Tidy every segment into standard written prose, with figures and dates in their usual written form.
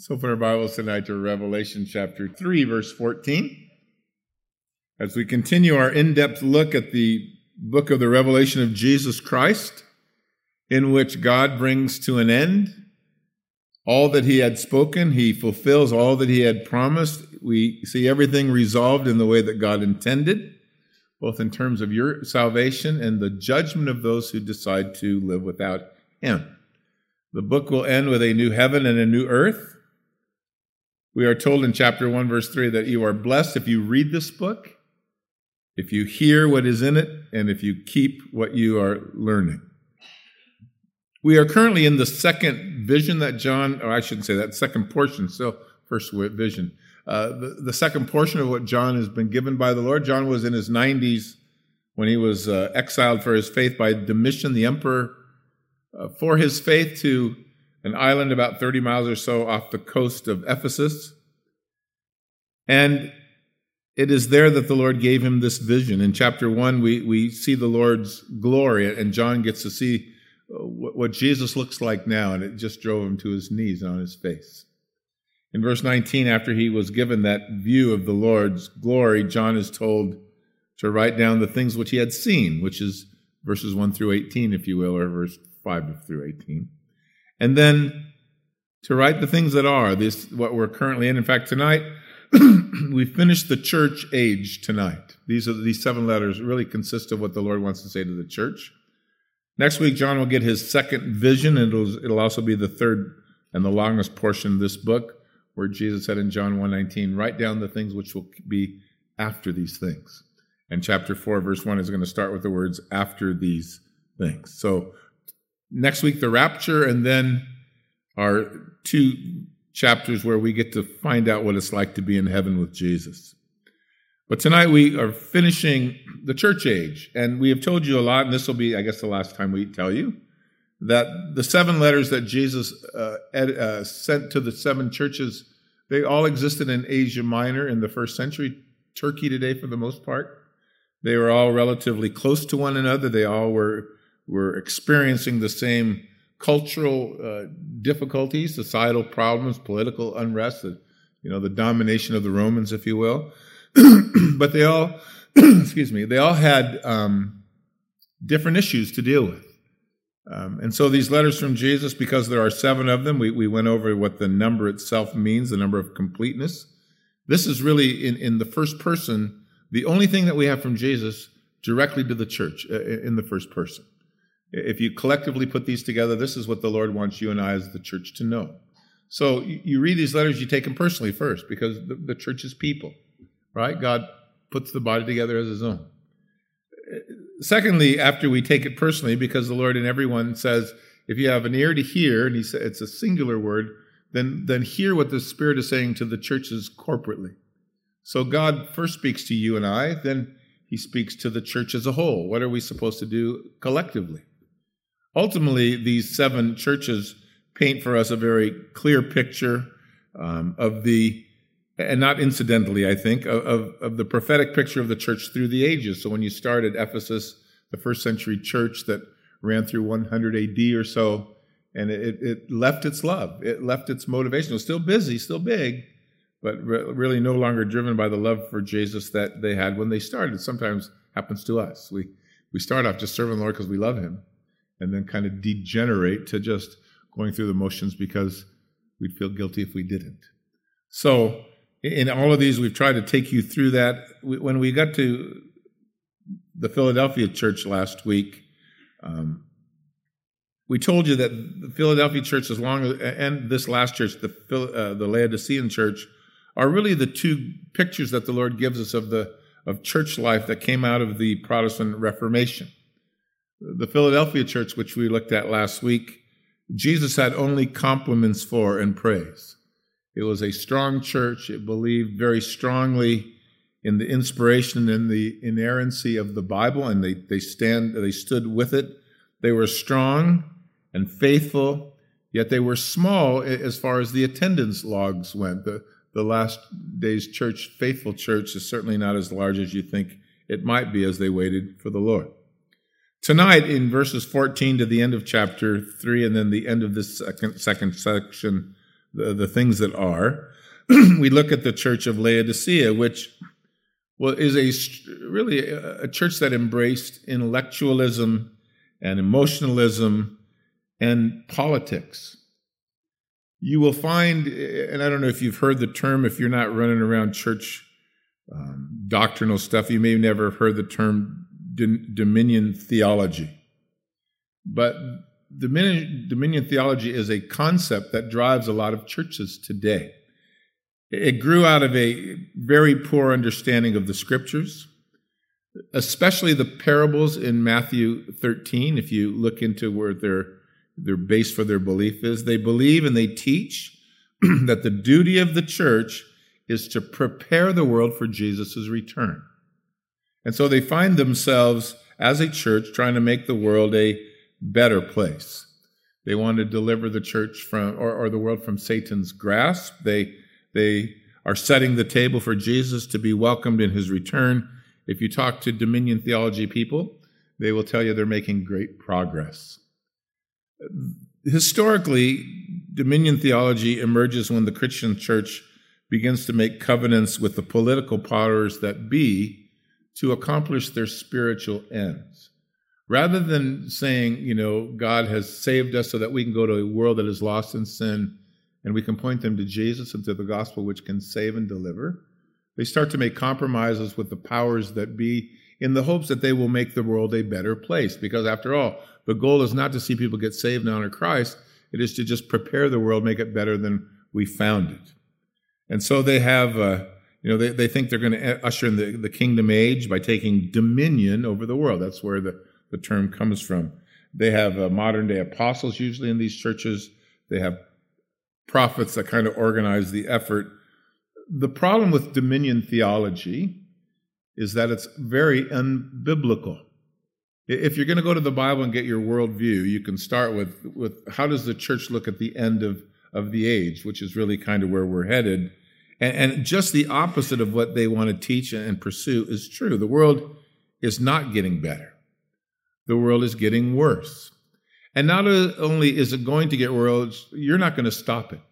Let's open our Bibles tonight to Revelation chapter 3, verse 14. As we continue our in-depth look at the book of the Revelation of Jesus Christ, in which God brings to an end all that he had spoken. He fulfills all that he had promised. We see everything resolved in the way that God intended, both in terms of your salvation and the judgment of those who decide to live without him. The book will end with a new heaven and a new earth. We are told in chapter 1, verse 3, that you are blessed if you read this book, if you hear what is in it, and if you keep what you are learning. We are currently in the second vision that John, or I shouldn't say that, second portion, so first vision. The second portion of what John has been given by the Lord. John was in his 90s when he was exiled for his faith by Domitian, the emperor, for his faith to an island about 30 miles or so off the coast of Ephesus. And it is there that the Lord gave him this vision. In chapter 1, we see the Lord's glory, and John gets to see what Jesus looks like now, and it just drove him to his knees and on his face. In verse 19, after he was given that view of the Lord's glory, John is told to write down the things which he had seen, which is verses 1 through 18, if you will, or verse 5 through 18. And then to write the things that are, what we're currently in. In fact, tonight, we finished the church age tonight. These 7 letters really consist of what the Lord wants to say to the church. Next week, John will get his second vision, and it'll also be the third and the longest portion of this book, where Jesus said in John 1:19, write down the things which will be after these things. And chapter 4, verse 1 is going to start with the words, after these things. So next week, the rapture, and then our 2 chapters where we get to find out what it's like to be in heaven with Jesus. But tonight we are finishing the church age, and we have told you a lot, and this will be, I guess, the last time we tell you, that the 7 letters that Jesus sent to the 7 churches, they all existed in Asia Minor in the first century, Turkey today for the most part. They were all relatively close to one another. They all were experiencing the same cultural difficulties, societal problems, political unrest, the domination of the Romans, if you will. But they all, they all had different issues to deal with. And so these letters from Jesus, because there are 7 of them, we went over what the number itself means, the number of completeness. This is really, in the first person, the only thing that we have from Jesus directly to the church in the first person. If you collectively put these together, this is what the Lord wants you and I as the church to know. So you read these letters, you take them personally first, because the church is people, right? God puts the body together as his own. Secondly, after we take it personally, because the Lord in everyone says, if you have an ear to hear, and he said it's a singular word, then hear what the Spirit is saying to the churches corporately. So God first speaks to you and I, then he speaks to the church as a whole. What are we supposed to do collectively? Ultimately, these 7 churches paint for us a very clear picture of the, and not incidentally, I think, of the prophetic picture of the church through the ages. So when you start at Ephesus, the first century church that ran through 100 AD or so, and it left its love. It left its motivation. It was still busy, still big, but really no longer driven by the love for Jesus that they had when they started. It sometimes happens to us. We start off just serving the Lord because we love him, and then kind of degenerate to just going through the motions because we'd feel guilty if we didn't. So in all of these, we've tried to take you through that. When we got to the Philadelphia church last week, we told you that the Philadelphia church, and this last church, the Laodicean church, are really the 2 pictures that the Lord gives us of church life that came out of the Protestant Reformation. The Philadelphia church, which we looked at last week, Jesus had only compliments for and praise. It was a strong church. It believed very strongly in the inspiration and the inerrancy of the Bible, and they stood with it. They were strong and faithful, yet they were small as far as the attendance logs went. The last days church, faithful church, is certainly not as large as you think it might be as they waited for the Lord. Tonight, in verses 14 to the end of chapter 3, and then the end of this second section, the things that are. We look at the church of Laodicea, which is really a church that embraced intellectualism and emotionalism and politics. You will find, and I don't know if you've heard the term, if you're not running around church doctrinal stuff, you may have never heard the term dominion theology. But dominion theology is a concept that drives a lot of churches today. It grew out of a very poor understanding of the scriptures, especially the parables in Matthew 13. If you look into where their base for their belief is, they believe and they teach that the duty of the church is to prepare the world for Jesus' return. And so they find themselves as a church trying to make the world a better place. They want to deliver the church from, or the world from Satan's grasp. They are setting the table for Jesus to be welcomed in his return. If you talk to dominion theology people, they will tell you they're making great progress. Historically, dominion theology emerges when the Christian church begins to make covenants with the political powers that be to accomplish their spiritual ends. Rather than saying, God has saved us so that we can go to a world that is lost in sin and we can point them to Jesus and to the gospel which can save and deliver, they start to make compromises with the powers that be in the hopes that they will make the world a better place. Because after all, the goal is not to see people get saved and honor Christ. It is to just prepare the world, make it better than we found it. And so they have, they think they're going to usher in the kingdom age by taking dominion over the world. That's where the term comes from. They have modern day apostles usually in these churches. They have prophets that kind of organize the effort. The problem with dominion theology is that it's very unbiblical. If you're going to go to the Bible and get your worldview, you can start with how does the church look at the end of the age, which is really kind of where we're headed. And just the opposite of what they want to teach and pursue is true. The world is not getting better. The world is getting worse. And not only is it going to get worse, you're not going to stop it.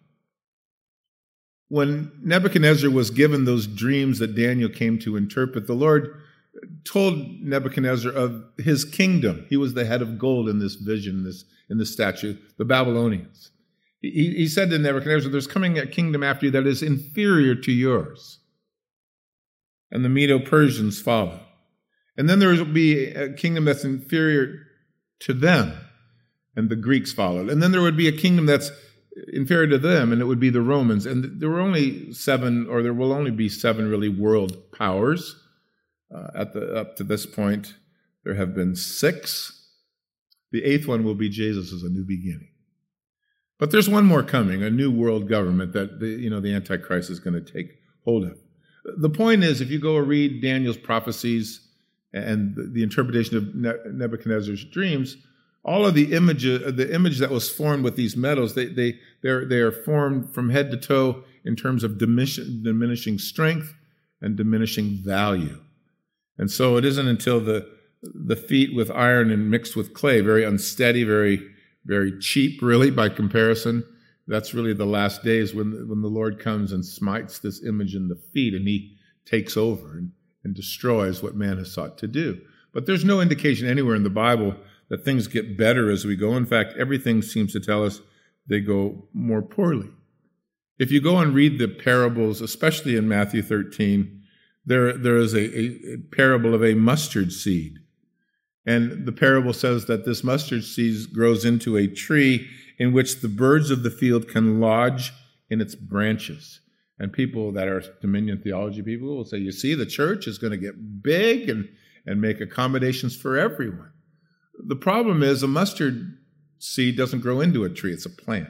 When Nebuchadnezzar was given those dreams that Daniel came to interpret, the Lord told Nebuchadnezzar of his kingdom. He was the head of gold in this vision, in this statue, the Babylonians. He said to Nebuchadnezzar, there's coming a kingdom after you that is inferior to yours. And the Medo-Persians follow. And then there will be a kingdom that's inferior to them, and the Greeks followed. And then there would be a kingdom that's inferior to them, and it would be the Romans. And there were only there will only be seven really world powers. Up to this point, there have been six. The eighth one will be Jesus as a new beginning. But there's one more coming, a new world government that the Antichrist is going to take hold of. The point is, if you go read Daniel's prophecies and the interpretation of Nebuchadnezzar's dreams, all of the image that was formed with these metals, they are formed from head to toe in terms of diminishing strength and diminishing value. And so it isn't until the feet with iron and mixed with clay, very unsteady, very, very cheap, really, by comparison. That's really the last days when the Lord comes and smites this image in the feet, and he takes over and destroys what man has sought to do. But there's no indication anywhere in the Bible that things get better as we go. In fact, everything seems to tell us they go more poorly. If you go and read the parables, especially in Matthew 13, there is a parable of a mustard seed. And the parable says that this mustard seed grows into a tree in which the birds of the field can lodge in its branches. And people that are dominion theology people will say, you see, the church is going to get big and make accommodations for everyone. The problem is a mustard seed doesn't grow into a tree, it's a plant.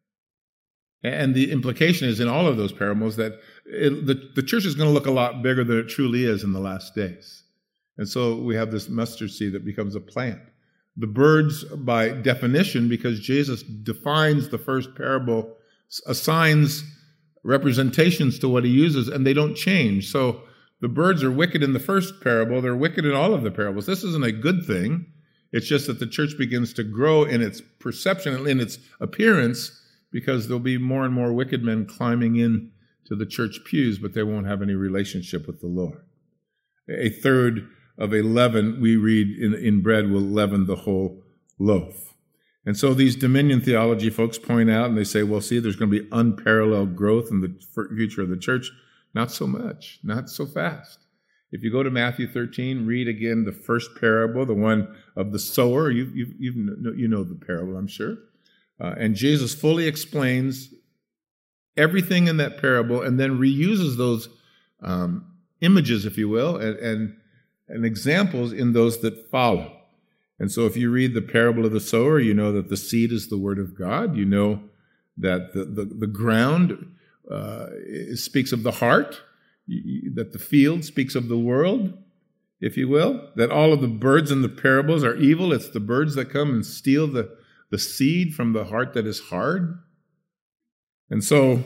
And the implication is in all of those parables that the church is going to look a lot bigger than it truly is in the last days. And so we have this mustard seed that becomes a plant. The birds, by definition, because Jesus defines the first parable, assigns representations to what he uses, and they don't change. So the birds are wicked in the first parable. They're wicked in all of the parables. This isn't a good thing. It's just that the church begins to grow in its perception, in its appearance, because there'll be more and more wicked men climbing in to the church pews, but they won't have any relationship with the Lord. A third of a leaven, we read in bread, will leaven the whole loaf. And so these dominion theology folks point out, and they say, well, see, there's going to be unparalleled growth in the future of the church. Not so much, not so fast. If you go to Matthew 13, read again the first parable, the one of the sower. You know the parable, I'm sure. And Jesus fully explains everything in that parable and then reuses those images, if you will, and examples in those that follow. And so if you read the parable of the sower, you know that the seed is the word of God. You know that the ground speaks of the heart, that the field speaks of the world, if you will, that all of the birds in the parables are evil. It's the birds that come and steal the seed from the heart that is hard. And so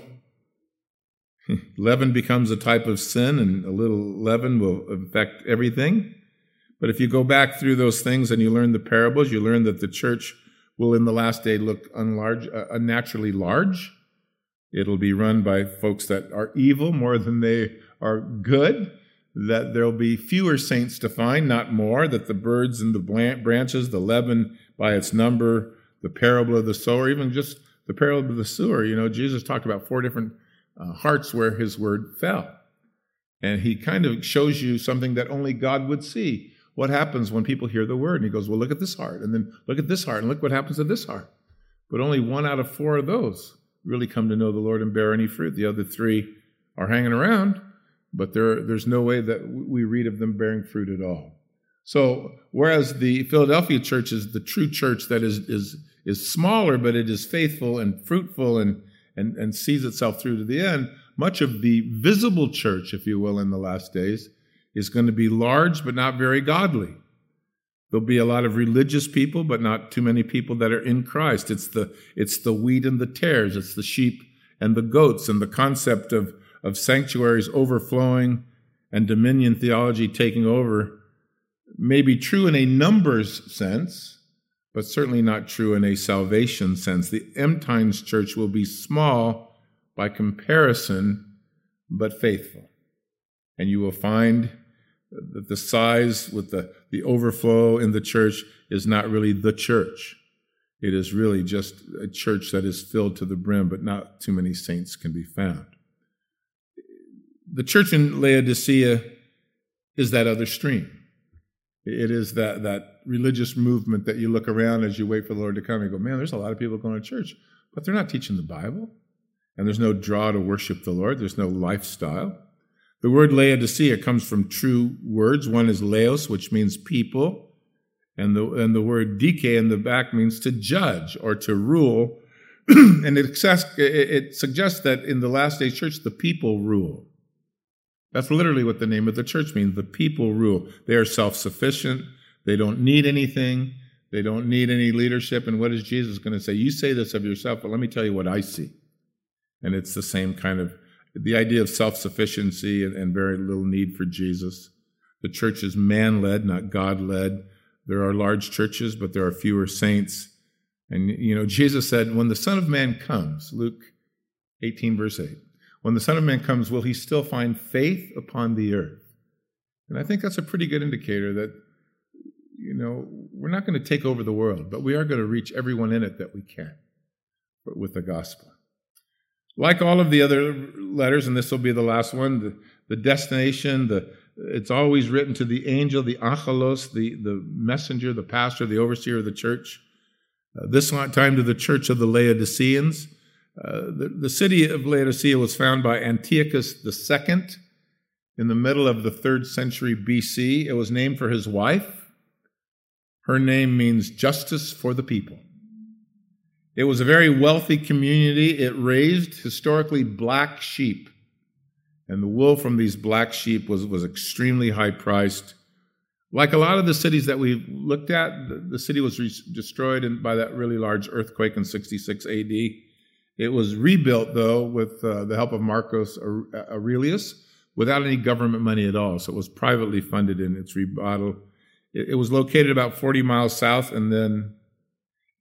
leaven becomes a type of sin, and a little leaven will affect everything. But if you go back through those things and you learn the parables, you learn that the church will in the last day look unnaturally large. It'll be run by folks that are evil more than they are good, that there'll be fewer saints to find, not more, that the birds and the branches, the leaven by its number, the parable of the sower, even just the parable of the sower, Jesus talked about 4 different hearts where his word fell. And he kind of shows you something that only God would see. What happens when people hear the word? And he goes, well, look at this heart, and then look at this heart, and look what happens to this heart. But only 1 out of 4 of those really come to know the Lord and bear any fruit. The other 3 are hanging around, but there's no way that we read of them bearing fruit at all. So whereas the Philadelphia church is the true church that is smaller, but it is faithful and fruitful and sees itself through to the end, much of the visible church, if you will, in the last days is going to be large but not very godly. There'll be a lot of religious people, but not too many people that are in Christ. It's the wheat and the tares. It's the sheep and the goats, and the concept of sanctuaries overflowing and dominion theology taking over may be true in a numbers sense, but certainly not true in a salvation sense. The end times church will be small by comparison, but faithful. And you will find that the size with the overflow in the church is not really the church. It is really just a church that is filled to the brim, but not too many saints can be found. The church in Laodicea is that other stream. It is that religious movement that you look around as you wait for the Lord to come and go, man, there's a lot of people going to church, but they're not teaching the Bible. And there's no draw to worship the Lord. There's no lifestyle. The word Laodicea comes from two words. One is laos, which means people, and the word dike in the back means to judge or to rule. And it suggests that in the last day church, the people rule. That's literally what the name of the church means. The people rule. They are self-sufficient. They don't need anything. They don't need any leadership. And what is Jesus going to say? You say this of yourself, but let me tell you what I see. And it's the same kind of, the idea of self-sufficiency and very little need for Jesus. The church is man-led, not God-led. There are large churches, but there are fewer saints. And, Jesus said, when the Son of Man comes, Luke 18, verse 8, when the Son of Man comes, will he still find faith upon the earth? And I think that's a pretty good indicator that, we're not going to take over the world, but we are going to reach everyone in it that we can with the gospel. Like all of the other letters, and this will be the last one, the destination, it's always written to the angel, the angelos, the messenger, the pastor, the overseer of the church. This time to the church of the Laodiceans. The city of Laodicea was founded by Antiochus II in the middle of the 3rd century BC. It was named for his wife. Her name means justice for the people. It was a very wealthy community. It raised historically black sheep. And the wool from these black sheep was extremely high priced. Like a lot of the cities that we've looked at, the city was destroyed by that really large earthquake in 66 AD. It was rebuilt, though, with the help of Marcus Aurelius, without any government money at all. So it was privately funded in its remodel. It was located about 40 miles south and then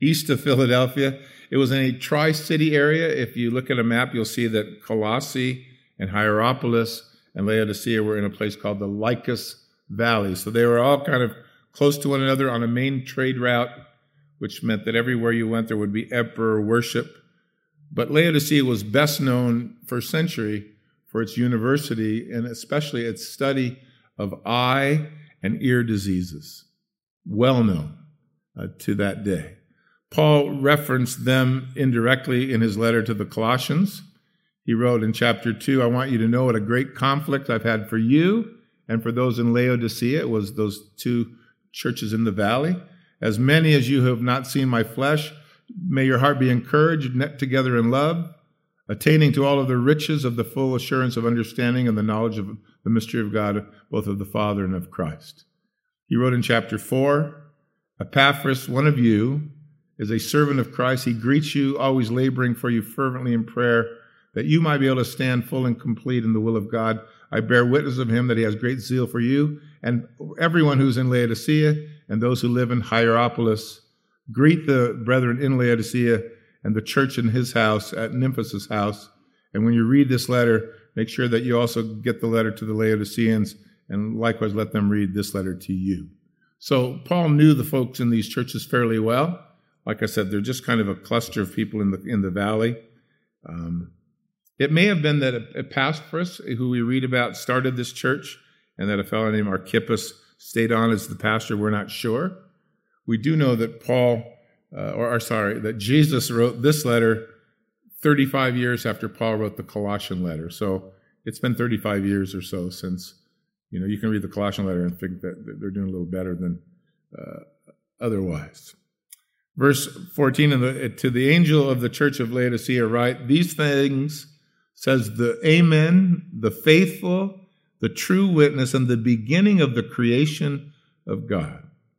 east of Philadelphia. It was in a tri-city area. If you look at a map, you'll see that Colossae and Hierapolis and Laodicea were in a place called the Lycus Valley. So they were all kind of close to one another on a main trade route, which meant that everywhere you went, there would be emperor worship. But Laodicea was best known for a century for its university and especially its study of eye and ear diseases, well known to that day. Paul referenced them indirectly in his letter to the Colossians. He wrote in chapter 2, I want you to know what a great conflict I've had for you and for those in Laodicea. It was those two churches in the valley. As many as you have not seen my flesh, may your heart be encouraged, knit together in love, attaining to all of the riches of the full assurance of understanding and the knowledge of the mystery of God, both of the Father and of Christ. He wrote in chapter 4, Epaphras, one of you, is a servant of Christ. He greets you, always laboring for you fervently in prayer, that you might be able to stand full and complete in the will of God. I bear witness of him that he has great zeal for you, and everyone who's in Laodicea and those who live in Hierapolis. Greet the brethren in Laodicea and the church in his house, at Nymphos' house. And when you read this letter, make sure that you also get the letter to the Laodiceans, and likewise let them read this letter to you. So Paul knew the folks in these churches fairly well. Like I said, they're just kind of a cluster of people in the valley. It may have been that Epaphras, who we read about, started this church, and that a fellow named Archippus stayed on as the pastor. We're not sure. We do know that that Jesus wrote this letter 35 years after Paul wrote the Colossian letter. So it's been 35 years or so since, you can read the Colossian letter and think that they're doing a little better than otherwise. Verse 14, to the angel of the church of Laodicea write, these things says the Amen, the faithful, the true witness, and the beginning of the creation of God.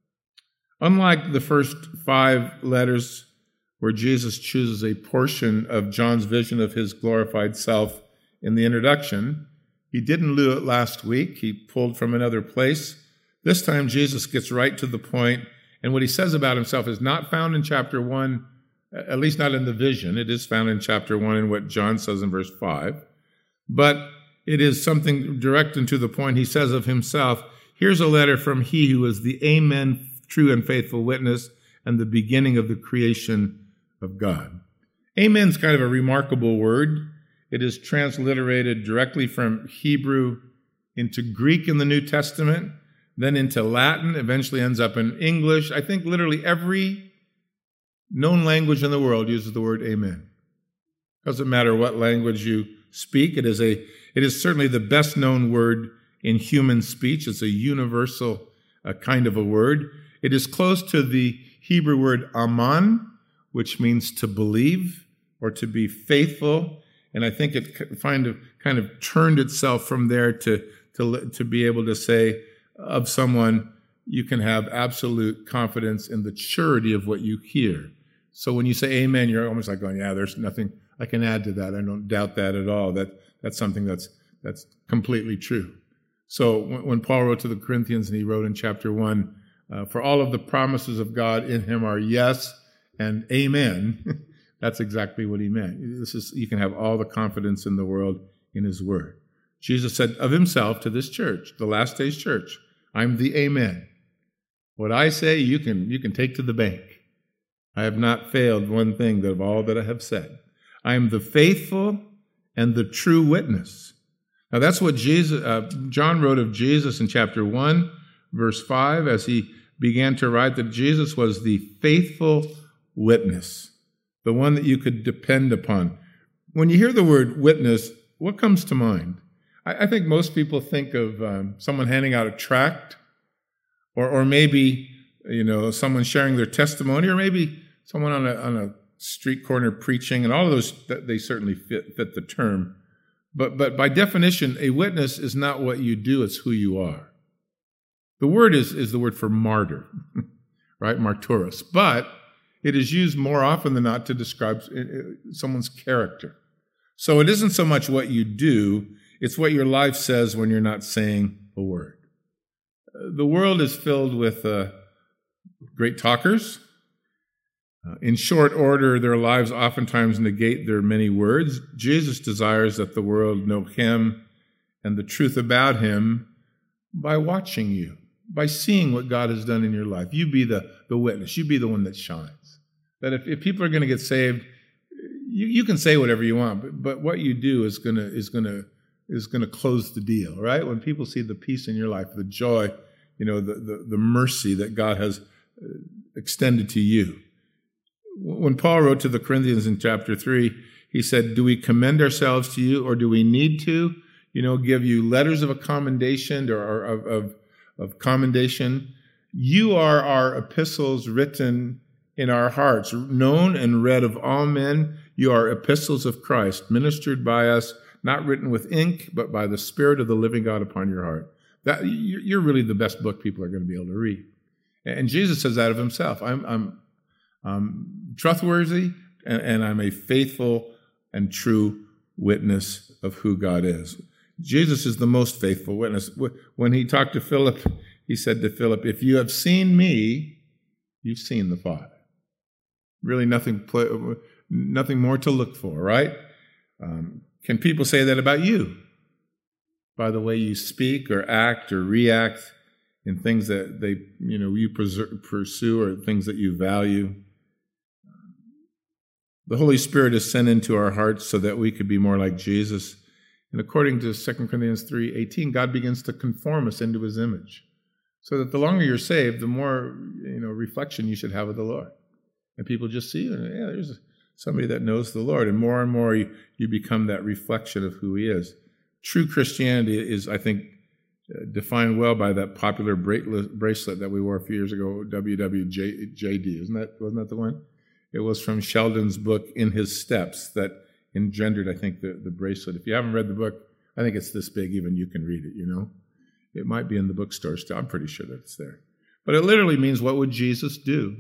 Unlike the first 5 letters where Jesus chooses a portion of John's vision of his glorified self in the introduction, he didn't do it last week. He pulled from another place. This time Jesus gets right to the point, and what he says about himself is not found in chapter 1, at least not in the vision. It is found in chapter 1 in what John says in verse 5. But it is something direct and to the point. He says of himself, here's a letter from he who is the Amen, true and faithful witness, and the beginning of the creation of God. Amen's kind of a remarkable word. It is transliterated directly from Hebrew into Greek in the New Testament, then into Latin, eventually ends up in English. I think literally every known language in the world uses the word amen. Doesn't matter what language you speak. It is certainly the best known word in human speech. It's a universal kind of a word. It is close to the Hebrew word aman, which means to believe or to be faithful. And I think it kind of turned itself from there to be able to say of someone, you can have absolute confidence in the surety of what you hear. So when you say amen, you're almost like going, yeah, there's nothing I can add to that. I don't doubt that at all. That's something that's completely true. So when Paul wrote to the Corinthians, and he wrote in chapter 1, for all of the promises of God in him are yes and amen, that's exactly what he meant. You can have all the confidence in the world in his word. Jesus said of himself to this church, the last days church, I'm the amen. What I say, you can take to the bank. I have not failed one thing of all that I have said. I am the faithful and the true witness. Now that's what John wrote of Jesus in chapter 1, verse 5, as he began to write that Jesus was the faithful witness, the one that you could depend upon. When you hear the word witness, what comes to mind? I think most people think of someone handing out a tract, or maybe someone sharing their testimony, or maybe someone on a street corner preaching, and all of those they certainly fit the term. But by definition, a witness is not what you do; it's who you are. The word is the word for martyr, right? Martyrus, but it is used more often than not to describe someone's character. So it isn't so much what you do, it's what your life says when you're not saying a word. The world is filled with great talkers, In short order, their lives oftentimes negate their many words. Jesus desires that the world know him and the truth about him by watching you, by seeing what God has done in your life. You be the witness. You be the one that shines. That if people are going to get saved, you can say whatever you want, but what you do is going to close the deal, right? When people see the peace in your life, the joy, the mercy that God has extended to you. When Paul wrote to the Corinthians in chapter 3, he said, do we commend ourselves to you, or do we need to, give you letters of commendation or of commendation? You are our epistles written in our hearts, known and read of all men. You are epistles of Christ, ministered by us, not written with ink, but by the Spirit of the living God upon your heart. That you're really the best book people are going to be able to read. And Jesus says that of himself. I'm trustworthy, and I'm a faithful and true witness of who God is. Jesus is the most faithful witness. When he talked to Philip, he said to Philip, if you have seen me, you've seen the Father. Really nothing more to look for, right? Can people say that about you? By the way you speak or act or react in things that you pursue or things that you value. The Holy Spirit is sent into our hearts so that we could be more like Jesus. And according to 2 Corinthians 3:18, God begins to conform us into his image. So that the longer you're saved, the more reflection you should have of the Lord. And people just see, there's somebody that knows the Lord. And more you become that reflection of who he is. True Christianity is, I think, defined well by that popular bracelet that we wore a few years ago, WWJD. Wasn't that the one? It was from Sheldon's book, In His Steps, that engendered, I think, the bracelet. If you haven't read the book, I think it's this big, even you can read it, It might be in the bookstore still. I'm pretty sure that it's there. But it literally means, what would Jesus do?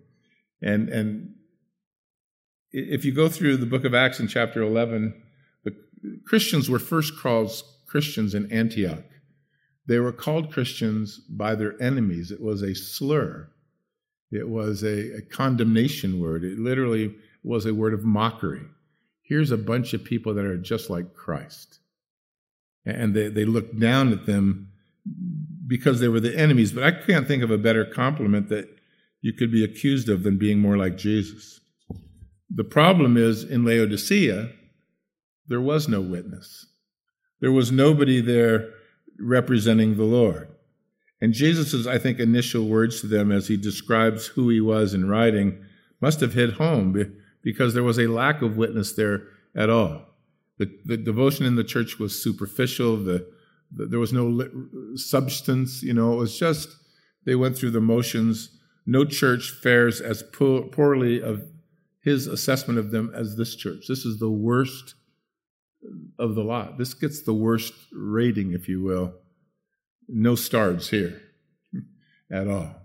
And if you go through the book of Acts in chapter 11, the Christians were first called Christians in Antioch. They were called Christians by their enemies. It was a slur. It was a condemnation word. It literally was a word of mockery. Here's a bunch of people that are just like Christ. And they looked down at them because they were the enemies. But I can't think of a better compliment that you could be accused of than being more like Jesus. The problem is, in Laodicea, there was no witness. There was nobody there representing the Lord. And Jesus' I think, initial words to them as he describes who he was in writing must have hit home, because there was a lack of witness there at all. The devotion in the church was superficial. There was no substance. It was just, they went through the motions. No church fares as poorly of his assessment of them as this church. This is the worst of the lot. This gets the worst rating, if you will. No stars here at all.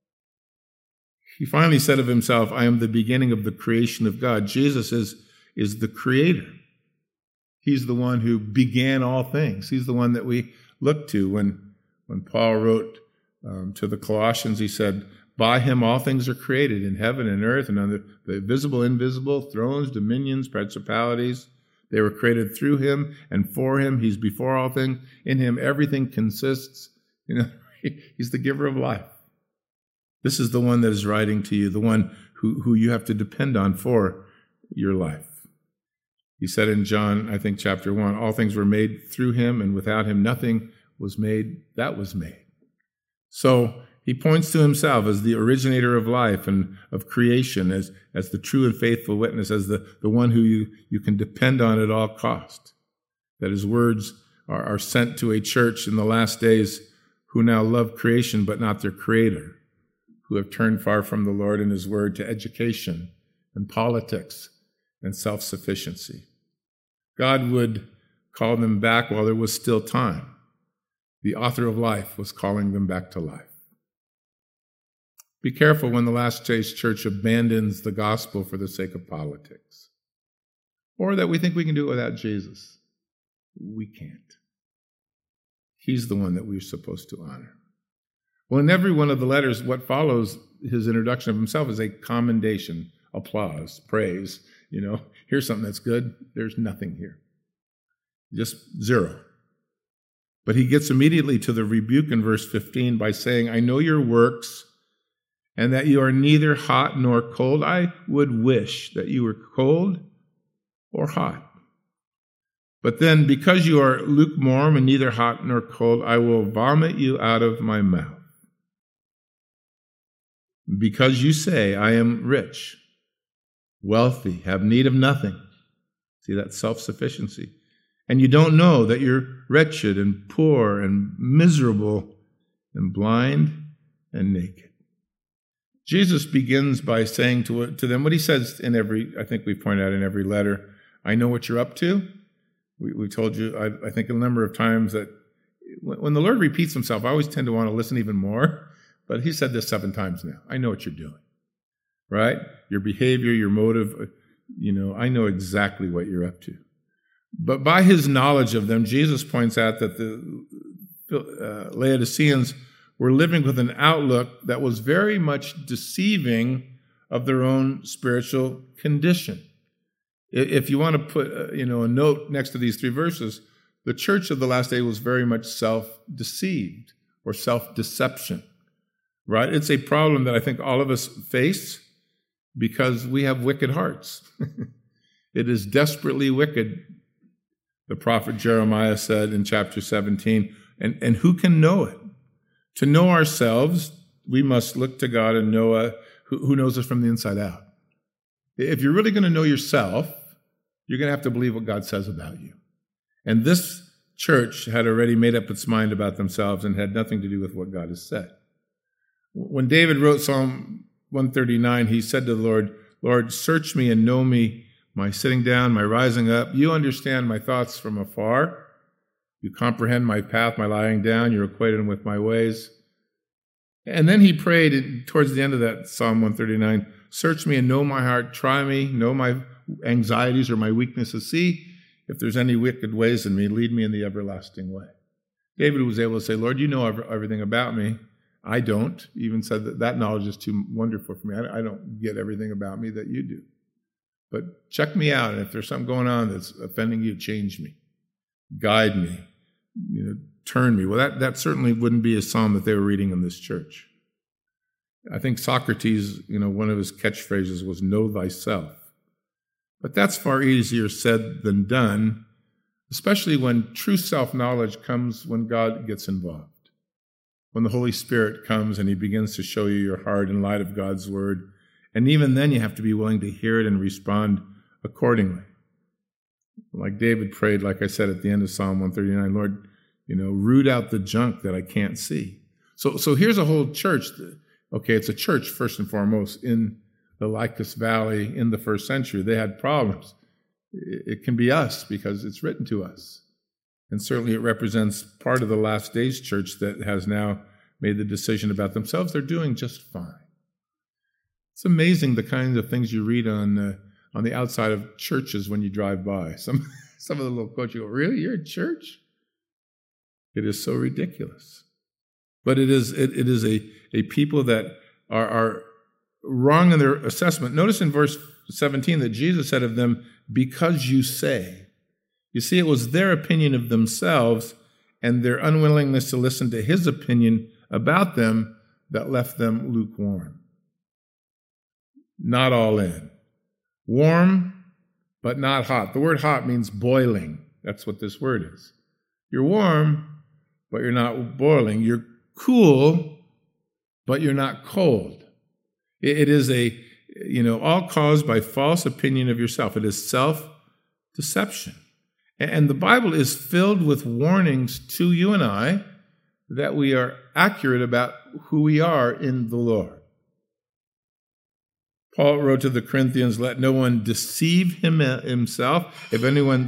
He finally said of himself, I am the beginning of the creation of God. Jesus is the creator. He's the one who began all things. He's the one that we look to. When Paul wrote to the Colossians, he said, by him all things are created in heaven and earth and under the visible, invisible, thrones, dominions, principalities. They were created through him and for him. He's before all things. In him everything consists. He's the giver of life. This is the one that is writing to you, the one who you have to depend on for your life. He said in John, I think chapter 1, all things were made through him, and without him nothing was made that was made. So he points to himself as the originator of life and of creation, as the true and faithful witness, as the one who you can depend on at all cost. That his words are sent to a church in the last days who now love creation but not their creator, who have turned far from the Lord and his word to education and politics and self-sufficiency. God would call them back while there was still time. The author of life was calling them back to life. Be careful when the last days church abandons the gospel for the sake of politics, or that we think we can do it without Jesus. We can't. He's the one that we're supposed to honor. Well, in every one of the letters, what follows his introduction of himself as a commendation, applause, praise. Here's something that's good. There's nothing here. Just zero. But he gets immediately to the rebuke in verse 15 by saying, I know your works and that you are neither hot nor cold. I would wish that you were cold or hot. But then, because you are lukewarm and neither hot nor cold, I will vomit you out of my mouth. Because you say, I am rich, wealthy, have need of nothing. See, that self-sufficiency. And you don't know that you're wretched and poor and miserable and blind and naked. Jesus begins by saying to them what he says I think we point out in every letter, I know what you're up to. We told you, I think, a number of times that when the Lord repeats himself, I always tend to want to listen even more. But he said this 7 times now. I know what you're doing, right? Your behavior, your motive, I know exactly what you're up to. But by his knowledge of them, Jesus points out that the Laodiceans were living with an outlook that was very much deceiving of their own spiritual condition. If you want to put a note next to these 3 verses, the church of the last day was very much self-deceived or self-deception, right? It's a problem that I think all of us face because we have wicked hearts. It is desperately wicked, the prophet Jeremiah said in chapter 17, and who can know it? To know ourselves, we must look to God and know who knows us from the inside out. If you're really going to know yourself, you're going to have to believe what God says about you. And this church had already made up its mind about themselves and had nothing to do with what God has said. When David wrote Psalm 139, he said to the Lord, Lord, search me and know me, my sitting down, my rising up. You understand my thoughts from afar. You comprehend my path, my lying down. You're acquainted with my ways. And then he prayed towards the end of that Psalm 139, search me and know my heart. Try me, know my anxieties or my weaknesses. See if there's any wicked ways in me. Lead me in the everlasting way. David was able to say, Lord, you know everything about me. I don't. He even said that knowledge is too wonderful for me. I don't get everything about me that you do. But check me out, and if there's something going on that's offending you, change me. Guide me. Turn me. Well, that certainly wouldn't be a psalm that they were reading in this church. I think Socrates, one of his catchphrases was, know thyself. But that's far easier said than done, especially when true self-knowledge comes when God gets involved. When the Holy Spirit comes and he begins to show you your heart in light of God's word. And even then you have to be willing to hear it and respond accordingly. Like David prayed, like I said at the end of Psalm 139, Lord, root out the junk that I can't see. So here's a whole church. Okay, it's a church first and foremost in the Lycus Valley in the first century. They had problems. It can be us because it's written to us. And certainly it represents part of the last days church that has now made the decision about themselves. They're doing just fine. It's amazing the kinds of things you read on the outside of churches when you drive by. Some of the little quotes, you go, really? You're at church? It is so ridiculous. But it is a people that are wrong in their assessment. Notice in verse 17 that Jesus said of them, because you say. You see, it was their opinion of themselves and their unwillingness to listen to his opinion about them that left them lukewarm. Not all in. Warm, but not hot. The word hot means boiling. That's what this word is. You're warm, but you're not boiling. You're cool, but you're not cold. It is all caused by false opinion of yourself. It is self-deception. And the Bible is filled with warnings to you and I that we are accurate about who we are in the Lord. Paul wrote to the Corinthians, let no one deceive himself. If anyone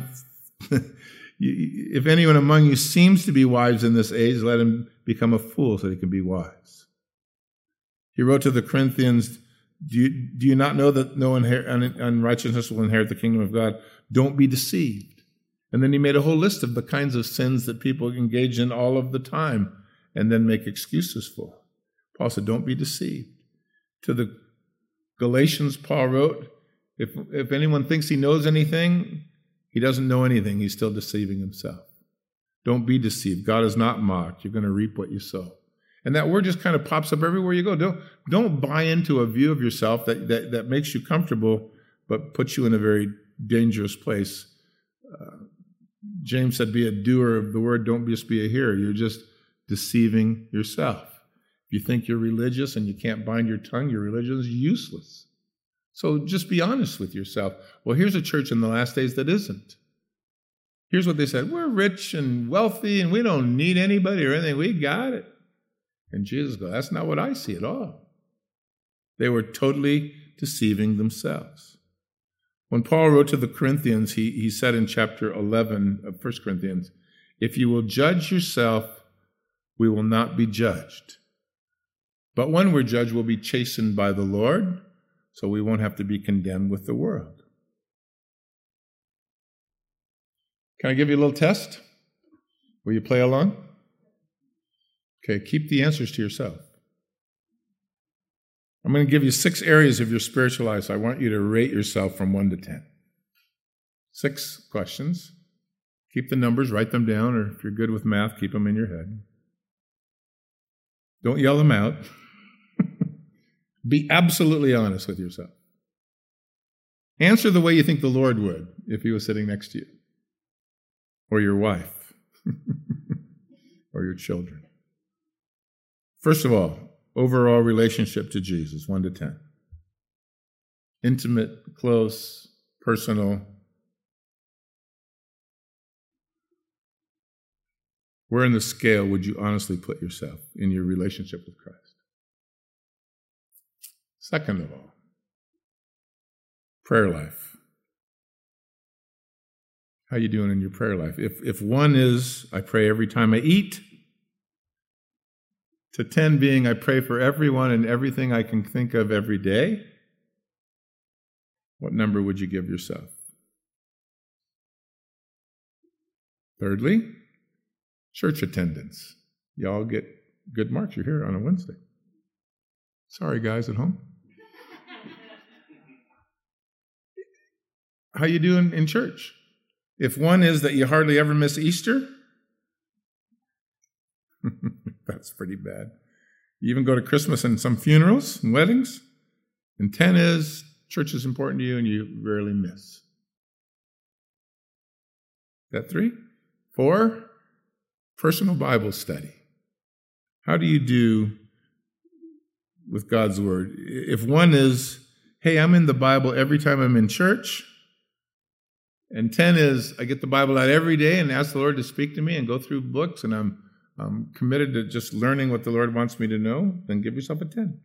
among you seems to be wise in this age, let him become a fool so he can be wise. He wrote to the Corinthians, do you not know that no unrighteousness will inherit the kingdom of God? Don't be deceived. And then he made a whole list of the kinds of sins that people engage in all of the time and then make excuses for. Paul said, don't be deceived. To the Galatians, Paul wrote, if anyone thinks he knows anything, he doesn't know anything. He's still deceiving himself. Don't be deceived. God is not mocked. You're going to reap what you sow. And that word just kind of pops up everywhere you go. Don't buy into a view of yourself that makes you comfortable, but puts you in a very dangerous place. James said, be a doer of the word, don't just be a hearer. You're just deceiving yourself. If you think you're religious and you can't bind your tongue, your religion is useless. So just be honest with yourself. Well, here's a church in the last days that isn't. Here's what they said. We're rich and wealthy and we don't need anybody or anything. We got it. And Jesus goes, that's not what I see at all. They were totally deceiving themselves. When Paul wrote to the Corinthians, he said in chapter 11 of 1 Corinthians, if you will judge yourself, we will not be judged. But when we're judged, we'll be chastened by the Lord, so we won't have to be condemned with the world. Can I give you a little test? Will you play along? Okay, keep the answers to yourself. I'm going to give you 6 areas of your spiritual life. So I want you to rate yourself from 1 to 10. 6 questions. Keep the numbers, write them down, or if you're good with math, keep them in your head. Don't yell them out. Be absolutely honest with yourself. Answer the way you think the Lord would if he was sitting next to you, or your wife, or your children. First of all, overall relationship to Jesus, 1 to 10. Intimate, close, personal. Where in the scale would you honestly put yourself in your relationship with Christ? Second of all, prayer life. How you doing in your prayer life? If 1 is, I pray every time I eat, to 10 being, I pray for everyone and everything I can think of every day, what number would you give yourself? Thirdly, church attendance. Y'all get good marks. You're here on a Wednesday. Sorry, guys at home. How you doing in church? If 1 is that you hardly ever miss Easter, that's pretty bad. You even go to Christmas and some funerals and weddings. And 10 is church is important to you and you rarely miss. Is that 3? 4, personal Bible study. How do you do with God's Word? If 1 is, hey, I'm in the Bible every time I'm in church, and 10 is, I get the Bible out every day and ask the Lord to speak to me and go through books, and I'm committed to just learning what the Lord wants me to know, then give yourself a 10.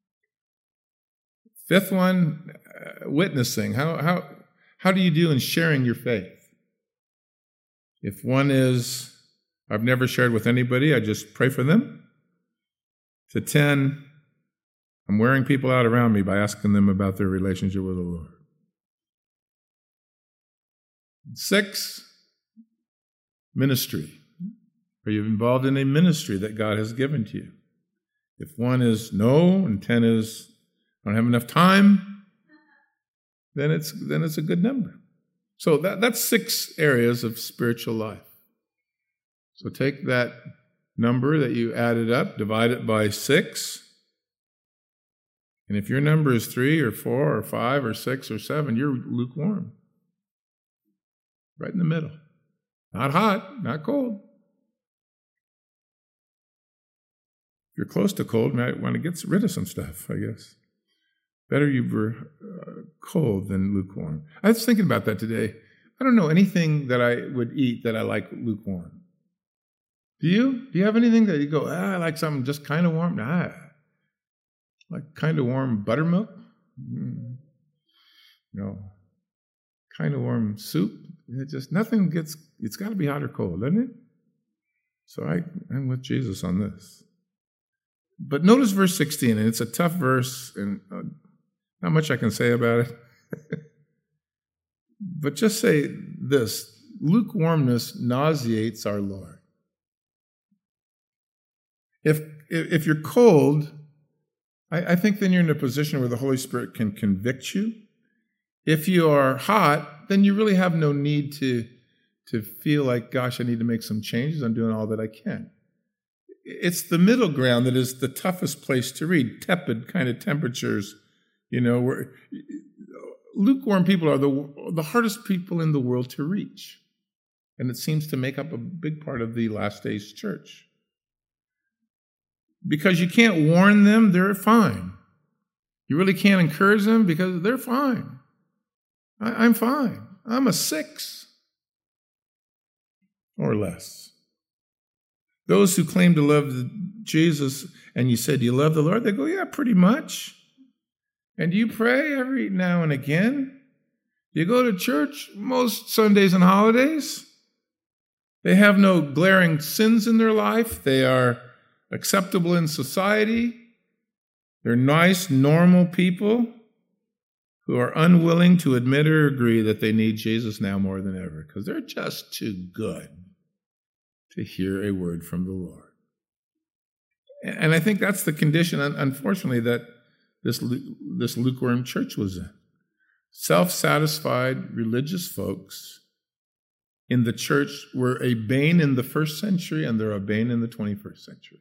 5th one, witnessing. How do you do in sharing your faith? If 1 is, I've never shared with anybody, I just pray for them, to 10, I'm wearing people out around me by asking them about their relationship with the Lord. 6, ministry. Are you involved in a ministry that God has given to you? If 1 is no, and 10 is I don't have enough time, then it's a good number. So that's 6 areas of spiritual life. So take that number that you added up, divide it by 6, and if your number is 3 or 4 or 5 or 6 or 7, you're lukewarm. Right in the middle. Not hot, not cold. If you're close to cold, you might want to get rid of some stuff, I guess. Better you were cold than lukewarm. I was thinking about that today. I don't know anything that I would eat that I like lukewarm. Do you? Do you have anything that you go, I like something just kind of warm? Like kind of warm buttermilk? No. Kind of warm soup? Nothing gets, it's got to be hot or cold, doesn't it? So I'm with Jesus on this. But notice verse 16, and it's a tough verse, and not much I can say about it. But just say this, lukewarmness nauseates our Lord. If you're cold, I think then you're in a position where the Holy Spirit can convict you. If you are hot, then you really have no need to feel like, gosh, I need to make some changes. I'm doing all that I can. It's the middle ground that is the toughest place to read. Tepid kind of temperatures, where lukewarm people are the hardest people in the world to reach. And it seems to make up a big part of the last days church. Because you can't warn them, they're fine. You really can't encourage them because they're fine. I'm fine. I'm a 6 or less. Those who claim to love Jesus, and you said, you love the Lord? They go, yeah, pretty much. And do you pray every now and again? Do you go to church most Sundays and holidays? They have no glaring sins in their life. They are acceptable in society. They're nice, normal people who are unwilling to admit or agree that they need Jesus now more than ever because they're just too good to hear a word from the Lord. And I think that's the condition, unfortunately, that this lukewarm church was in. Self-satisfied religious folks in the church were a bane in the first century, and they're a bane in the 21st century.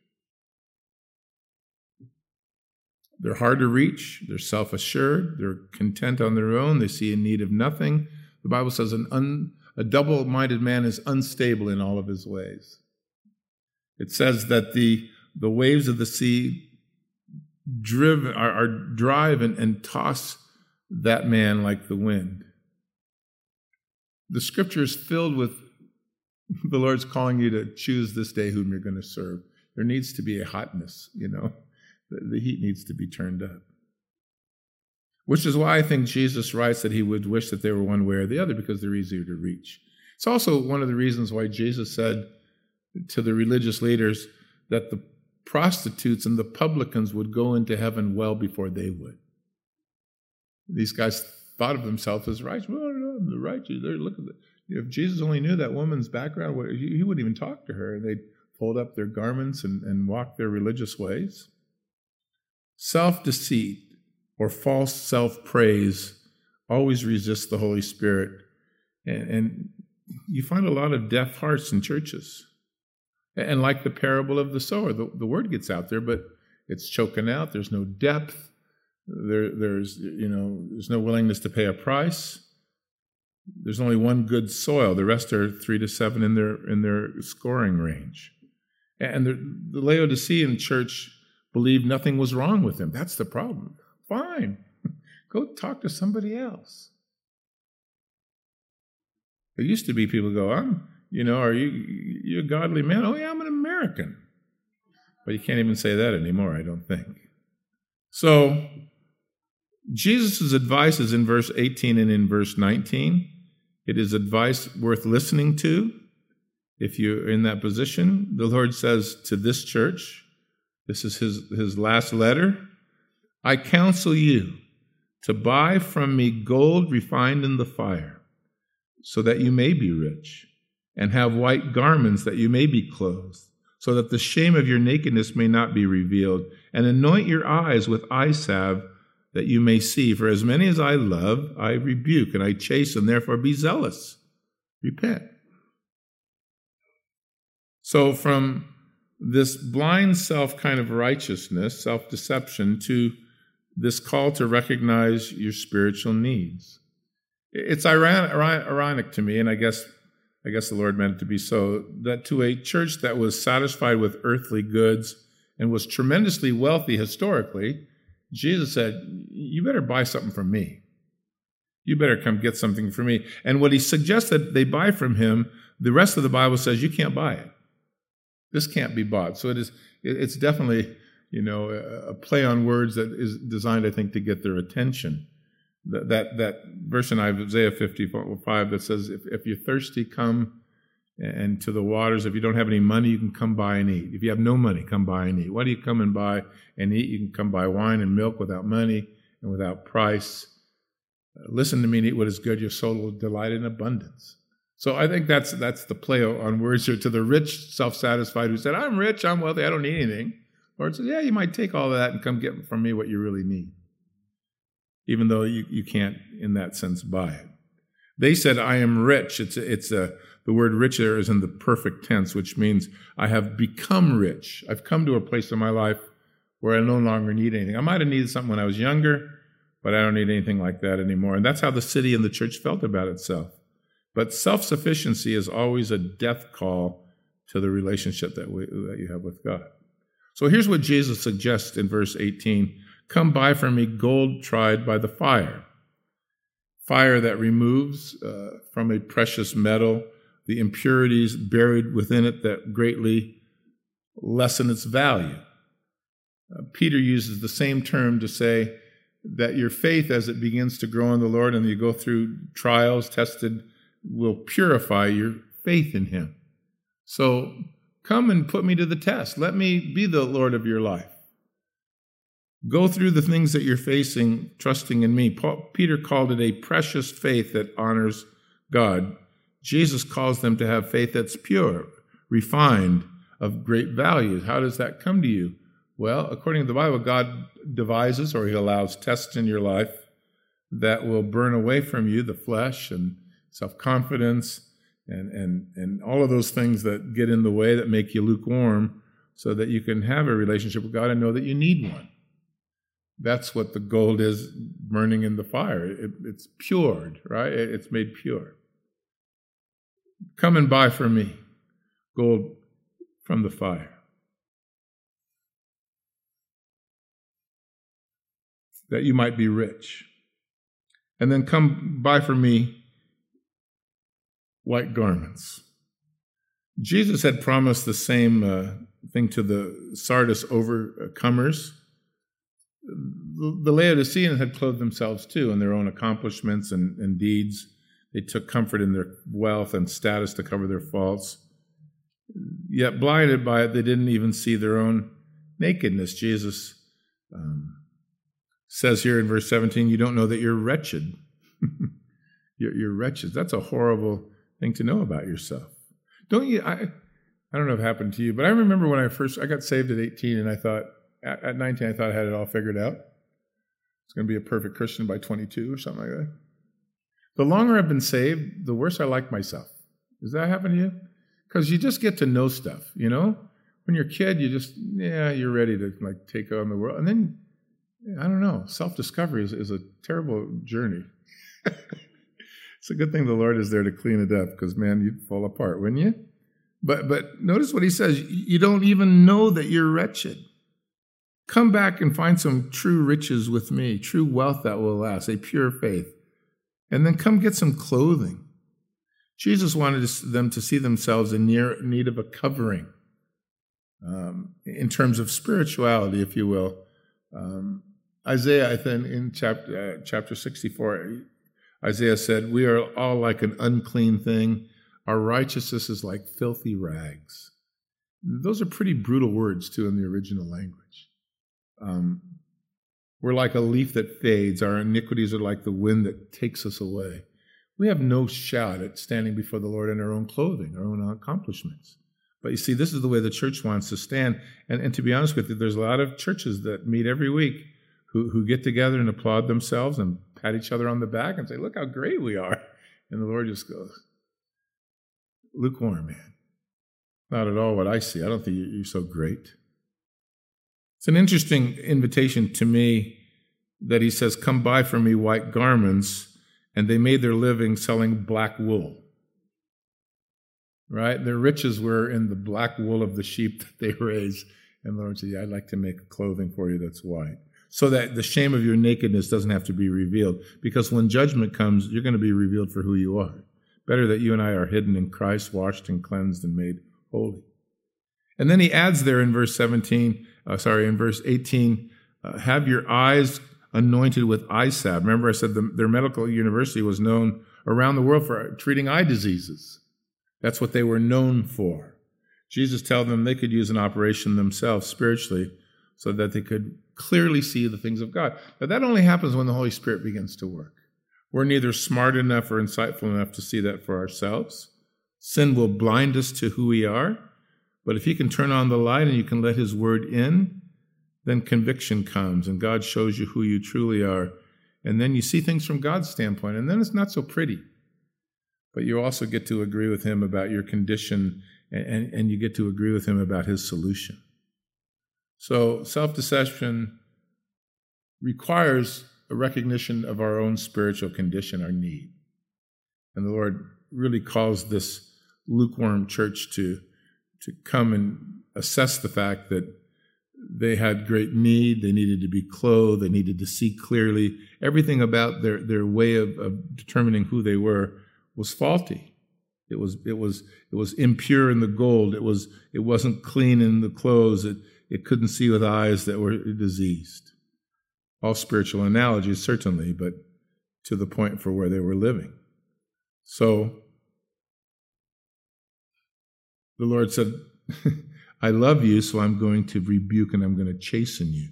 They're hard to reach. They're self-assured. They're content on their own. They see a need of nothing. The Bible says a double-minded man is unstable in all of his ways. It says that the waves of the sea drive and toss that man like the wind. The scripture is filled with the Lord's calling you to choose this day whom you're going to serve. There needs to be a hotness, The heat needs to be turned up. Which is why I think Jesus writes that he would wish that they were one way or the other, because they're easier to reach. It's also one of the reasons why Jesus said to the religious leaders that the prostitutes and the publicans would go into heaven well before they would. These guys thought of themselves as righteous. Well, no, the righteous. Look at if Jesus only knew that woman's background, he wouldn't even talk to her. And they'd fold up their garments and walk their religious ways. Self-deceit or false self-praise always resists the Holy Spirit. And you find a lot of deaf hearts in churches. And like the parable of the sower, the word gets out there, but it's choking out. There's no depth. There's no willingness to pay a price. There's only one good soil. The rest are 3 to 7 in their scoring range. And the Laodicean church believed nothing was wrong with him. That's the problem. Fine. Go talk to somebody else. There used to be people go, are you a godly man? Oh, yeah, I'm an American. But you can't even say that anymore, I don't think. So, Jesus' advice is in verse 18 and in verse 19. It is advice worth listening to if you're in that position. The Lord says to this church, this is his last letter, I counsel you to buy from me gold refined in the fire, so that you may be rich, and have white garments that you may be clothed, so that the shame of your nakedness may not be revealed, and anoint your eyes with eye salve, that you may see. For as many as I love, I rebuke, and I chasten, therefore be zealous. Repent. So from this blind self kind of righteousness, self-deception, to this call to recognize your spiritual needs. It's ironic to me, and I guess the Lord meant it to be so, that to a church that was satisfied with earthly goods and was tremendously wealthy historically, Jesus said, you better buy something from me. You better come get something from me. And what he suggested they buy from him, the rest of the Bible says you can't buy it. This can't be bought. So it's definitely, a play on words that is designed, I think, to get their attention. That verse in Isaiah 55 that says, if you're thirsty, come and to the waters. If you don't have any money, you can come buy and eat. If you have no money, come buy and eat. Why do you come and buy and eat? You can come buy wine and milk without money and without price. Listen to me and eat what is good. Your soul will delight in abundance. So I think that's the play on words here. To the rich, self-satisfied who said, I'm rich, I'm wealthy, I don't need anything. Lord says, yeah, you might take all of that and come get from me what you really need, even though you can't, in that sense, buy it. They said, I am rich. The word rich there is in the perfect tense, which means I have become rich. I've come to a place in my life where I no longer need anything. I might have needed something when I was younger, but I don't need anything like that anymore. And that's how the city and the church felt about itself. But self-sufficiency is always a death call to the relationship that you have with God. So here's what Jesus suggests in verse 18. Come buy from me gold tried by the fire. Fire that removes from a precious metal the impurities buried within it that greatly lessen its value. Peter uses the same term to say that your faith, as it begins to grow in the Lord and you go through trials, tested, will purify your faith in him. So come and put me to the test. Let me be the Lord of your life. Go through the things that you're facing, trusting in me. Peter called it a precious faith that honors God. Jesus calls them to have faith that's pure, refined, of great value. How does that come to you? Well, according to the Bible, God devises or he allows tests in your life that will burn away from you the flesh and self-confidence and all of those things that get in the way that make you lukewarm so that you can have a relationship with God and know that you need one. That's what the gold is burning in the fire. It's pured, right? It's made pure. Come and buy from me gold from the fire, that you might be rich. And then come buy from me white garments. Jesus had promised the same thing to the Sardis overcomers. The Laodiceans had clothed themselves too in their own accomplishments and deeds. They took comfort in their wealth and status to cover their faults. Yet blinded by it, they didn't even see their own nakedness. Jesus says here in verse 17, you don't know that you're wretched. You're wretched. That's a horrible thing to know about yourself. Don't you? I don't know if it happened to you, but I remember when I got saved at 18, and I thought, at 19, I thought I had it all figured out. It's going to be a perfect Christian by 22 or something like that. The longer I've been saved, the worse I like myself. Does that happen to you? Because you just get to know stuff, you know? When you're a kid, you're ready to take on the world. And then, I don't know, self-discovery is a terrible journey. It's a good thing the Lord is there to clean it up, because, man, you'd fall apart, wouldn't you? But notice what he says. You don't even know that you're wretched. Come back and find some true riches with me, true wealth that will last, a pure faith. And then come get some clothing. Jesus wanted them to see themselves in need of a covering in terms of spirituality, if you will. Isaiah, I think, in chapter 64, Isaiah said, we are all like an unclean thing. Our righteousness is like filthy rags. Those are pretty brutal words, too, in the original language. We're like a leaf that fades. Our iniquities are like the wind that takes us away. We have no shot at standing before the Lord in our own clothing, our own accomplishments. But you see, this is the way the church wants to stand. And to be honest with you, there's a lot of churches that meet every week who get together and applaud themselves and pat each other on the back and say, look how great we are. And the Lord just goes, lukewarm, man. Not at all what I see. I don't think you're so great. It's an interesting invitation to me that he says, come buy from me white garments, and they made their living selling black wool. Right? Their riches were in the black wool of the sheep that they raised. And the Lord said, I'd like to make clothing for you that's white, so that the shame of your nakedness doesn't have to be revealed. Because when judgment comes, you're going to be revealed for who you are. Better that you and I are hidden in Christ, washed and cleansed and made holy. And then he adds there in verse 18, have your eyes anointed with eye salve. Remember I said their medical university was known around the world for treating eye diseases. That's what they were known for. Jesus told them they could use an operation themselves spiritually so that they could clearly see the things of God. But that only happens when the Holy Spirit begins to work. We're neither smart enough or insightful enough to see that for ourselves. Sin will blind us to who we are. But if he can turn on the light and you can let his word in, then conviction comes and God shows you who you truly are. And then you see things from God's standpoint, and then it's not so pretty. But you also get to agree with him about your condition, and you get to agree with him about his solution. So self-deception requires a recognition of our own spiritual condition, our need. And the Lord really calls this lukewarm church to come and assess the fact that they had great need, they needed to be clothed, they needed to see clearly. Everything about their way of determining who they were was faulty. It was impure in the gold. It wasn't clean in the clothes. It couldn't see with eyes that were diseased. All spiritual analogies, certainly, but to the point for where they were living. So the Lord said, I love you, so I'm going to rebuke and I'm going to chasten you.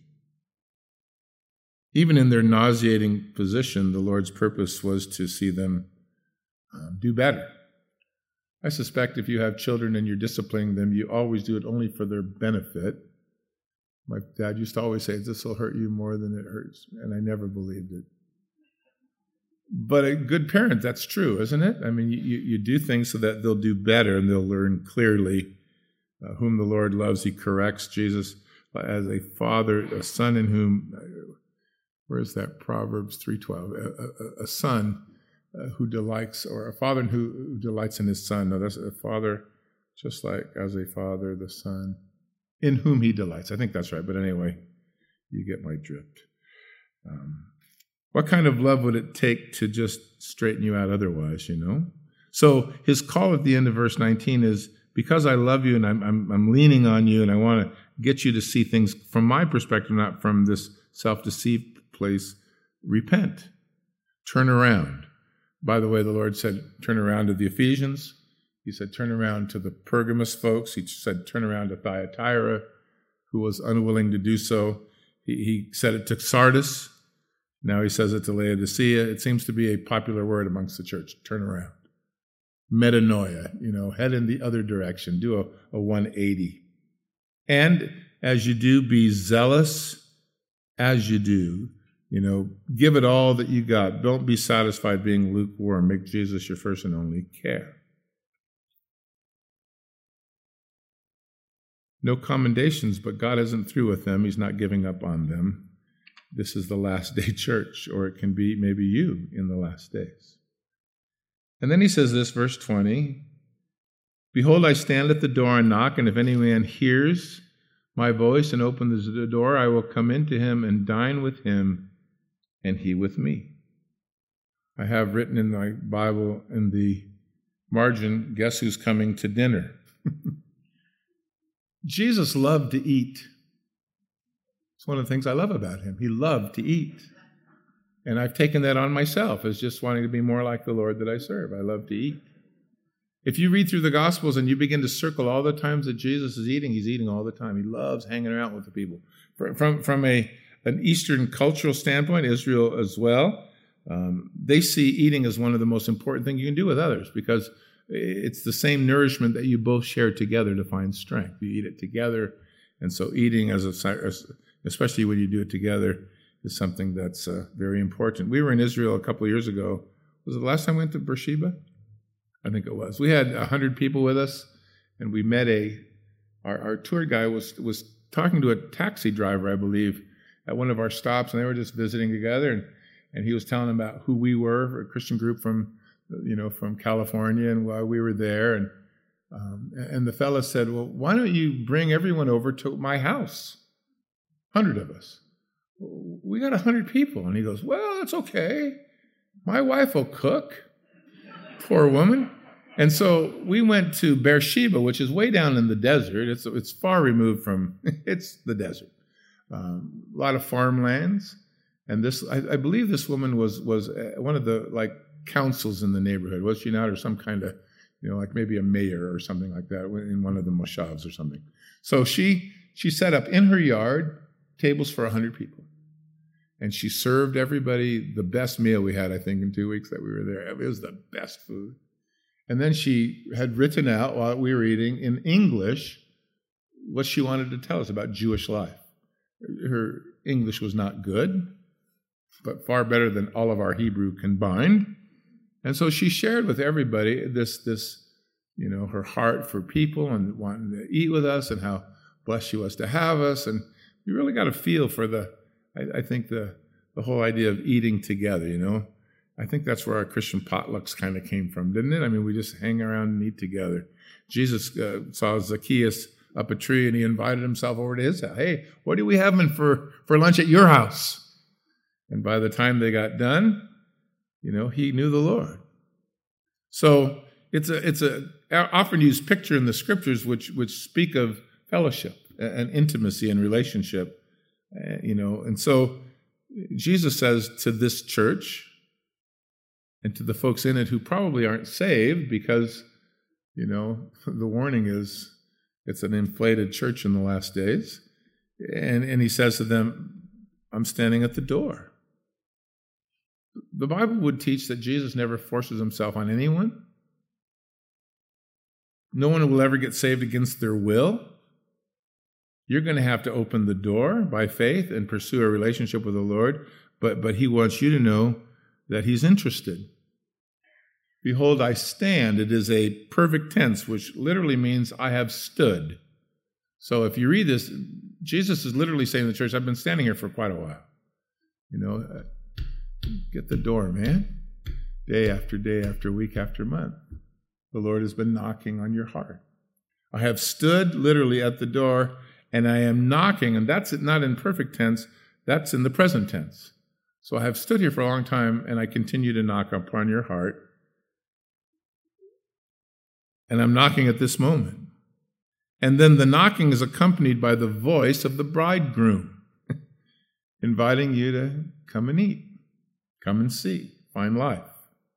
Even in their nauseating position, the Lord's purpose was to see them do better. I suspect if you have children and you're disciplining them, you always do it only for their benefit. My dad used to always say, this will hurt you more than it hurts, and I never believed it. But a good parent, that's true, isn't it? I mean, you do things so that they'll do better and they'll learn clearly whom the Lord loves, he corrects. Jesus as a father, a son in whom, where's that? Proverbs 3:12, a son who delights, or a father who delights in his son. No, that's a father, just like as a father, the son, in whom he delights. I think that's right, but anyway, you get my drift. What kind of love would it take to just straighten you out otherwise, you know? So his call at the end of verse 19 is, because I love you and I'm leaning on you and I want to get you to see things from my perspective, not from this self-deceived place, repent. Turn around. By the way, the Lord said, turn around to the Ephesians. He said, turn around to the Pergamos folks. He said, turn around to Thyatira, who was unwilling to do so. He said it to Sardis. Now he says it to Laodicea. It seems to be a popular word amongst the church. Turn around. Metanoia, head in the other direction. Do a 180. And as you do, be zealous as you do. Give it all that you got. Don't be satisfied being lukewarm. Make Jesus your first and only care. No commendations, but God isn't through with them. He's not giving up on them. This is the last day church, or it can be maybe you in the last days. And then he says this, verse 20, behold, I stand at the door and knock, and if any man hears my voice and opens the door, I will come into him and dine with him, and he with me. I have written in my Bible in the margin, guess who's coming to dinner? Jesus loved to eat. It's one of the things I love about him. He loved to eat. And I've taken that on myself as just wanting to be more like the Lord that I serve. I love to eat. If you read through the Gospels and you begin to circle all the times that Jesus is eating, he's eating all the time. He loves hanging around with the people. From an Eastern cultural standpoint, Israel as well, they see eating as one of the most important things you can do with others, because it's the same nourishment that you both share together to find strength. You eat it together. And so eating, especially when you do it together, is something that's very important. We were in Israel a couple of years ago. Was it the last time we went to Beersheba? I think it was. We had 100 people with us, and we met our tour guy was talking to a taxi driver, I believe, at one of our stops, and they were just visiting together, and he was telling them about who we were, a Christian group from California, and why we were there, and the fellow said, well, why don't you bring everyone over to my house? 100 of us. We got 100 people. And he goes, well, it's okay. My wife will cook. Poor woman. And so we went to Beersheba, which is way down in the desert. It's far removed from, it's the desert. A lot of farmlands. And I believe this woman was one of the councils in the neighborhood, was she not? Or some kind of, like maybe a mayor or something like that in one of the moshavs or something. So she set up in her yard tables for 100 people. And she served everybody the best meal we had, I think, in 2 weeks that we were there. It was the best food. And then she had written out while we were eating in English what she wanted to tell us about Jewish life. Her English was not good, but far better than all of our Hebrew combined. And so she shared with everybody this, her heart for people and wanting to eat with us and how blessed she was to have us. And we really got a feel for I think the whole idea of eating together, I think that's where our Christian potlucks kind of came from, didn't it? I mean, we just hang around and eat together. Jesus saw Zacchaeus up a tree and he invited himself over to his house. Hey, what are we having for lunch at your house? And by the time they got done, he knew the Lord. So it's a often used picture in the scriptures which speak of fellowship and intimacy and relationship, And so Jesus says to this church and to the folks in it who probably aren't saved because, the warning is it's an inflated church in the last days. And he says to them, I'm standing at the door. The Bible would teach that Jesus never forces himself on anyone. No one will ever get saved against their will. You're going to have to open the door by faith and pursue a relationship with the Lord, but he wants you to know that he's interested. Behold, I stand. It is a perfect tense, which literally means I have stood. So if you read this, Jesus is literally saying to the church, I've been standing here for quite a while. Get the door, man. Day after week after month. The Lord has been knocking on your heart. I have stood literally at the door, and I am knocking, and that's not in perfect tense, that's in the present tense. So I have stood here for a long time, and I continue to knock upon your heart. And I'm knocking at this moment. And then the knocking is accompanied by the voice of the bridegroom, inviting you to come and eat, come and see, find life.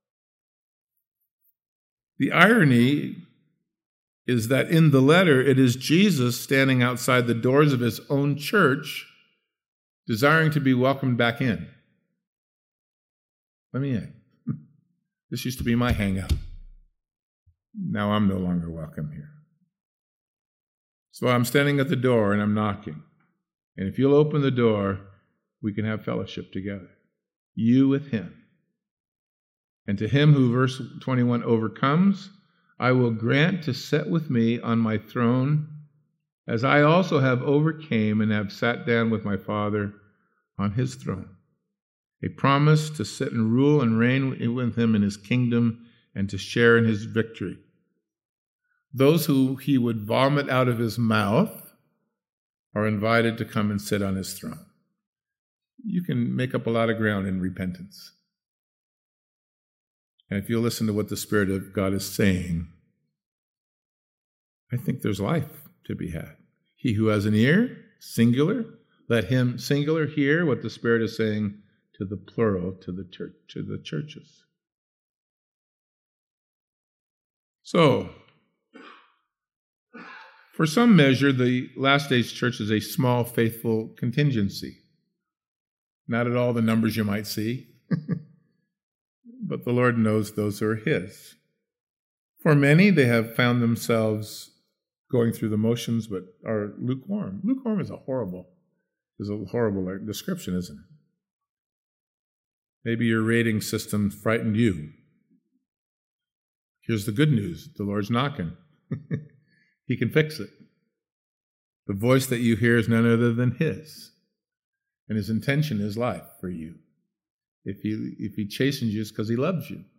The irony is that in the letter, it is Jesus standing outside the doors of his own church, desiring to be welcomed back in. Let me in. This used to be my hangout. Now I'm no longer welcome here. So I'm standing at the door and I'm knocking. And if you'll open the door, we can have fellowship together. You with him. And to him who, verse 21, overcomes, I will grant to sit with me on my throne, as I also have overcame and have sat down with my Father on his throne. A promise to sit and rule and reign with him in his kingdom and to share in his victory. Those who he would vomit out of his mouth are invited to come and sit on his throne. You can make up a lot of ground in repentance. And if you'll listen to what the Spirit of God is saying, I think there's life to be had. He who has an ear, singular, let him, singular, hear what the Spirit is saying to the plural, to the church, to the churches. So, for some measure, the last days church is a small, faithful contingency. Not at all the numbers you might see. But the Lord knows those who are his. For many, they have found themselves going through the motions, but are lukewarm. Lukewarm is a horrible description, isn't it? Maybe your rating system frightened you. Here's the good news. The Lord's knocking. He can fix it. The voice that you hear is none other than his. And his intention is life for you. If he chastens you, it's because he loves you.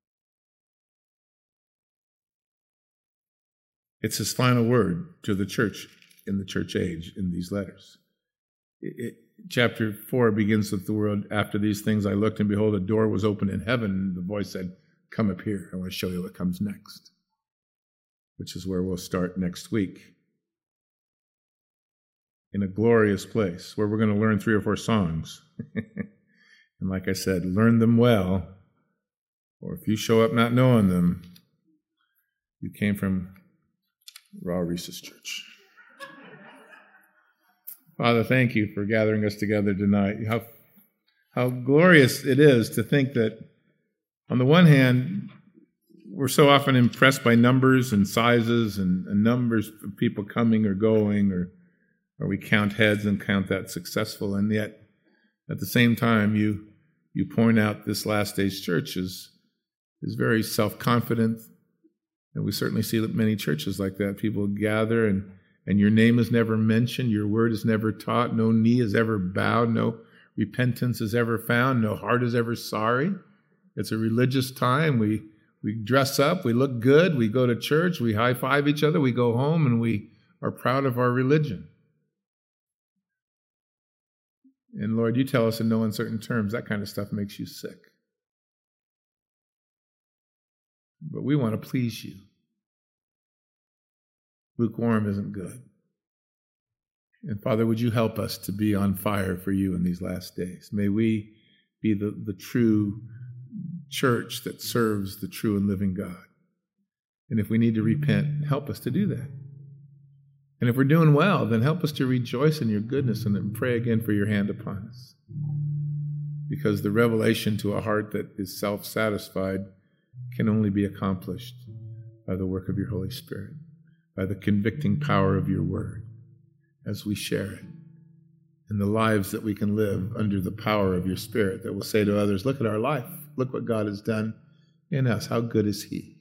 It's his final word to the church in the church age in these letters. Chapter 4 begins with the word, after these things I looked, and behold, a door was opened in heaven, and the voice said, come up here. I want to show you what comes next, which is where we'll start next week. In a glorious place where we're going to learn 3 or 4 songs. And like I said, learn them well, or if you show up not knowing them, you came from Raw Reese's Church. Father, thank you for gathering us together tonight. How glorious it is to think that, on the one hand, we're so often impressed by numbers and sizes and numbers of people coming or going, or or we count heads and count that successful, and yet at the same time you point out this last days church is very self-confident, and we certainly see many churches like that. People gather and your name is never mentioned, your word is never taught, no knee is ever bowed, no repentance is ever found, no heart is ever sorry. It's a religious time. We dress up, we look good, we go to church, we high-five each other, we go home, and we are proud of our religion. And Lord, you tell us in no uncertain terms that kind of stuff makes you sick. But we want to please you. Lukewarm isn't good. And Father, would you help us to be on fire for you in these last days? May we be the true church that serves the true and living God. And if we need to repent, help us to do that. And if we're doing well, then help us to rejoice in your goodness and then pray again for your hand upon us. Because the revelation to a heart that is self-satisfied can only be accomplished by the work of your Holy Spirit, by the convicting power of your word as we share it, and the lives that we can live under the power of your Spirit that will say to others, look at our life. Look what God has done in us. How good is he?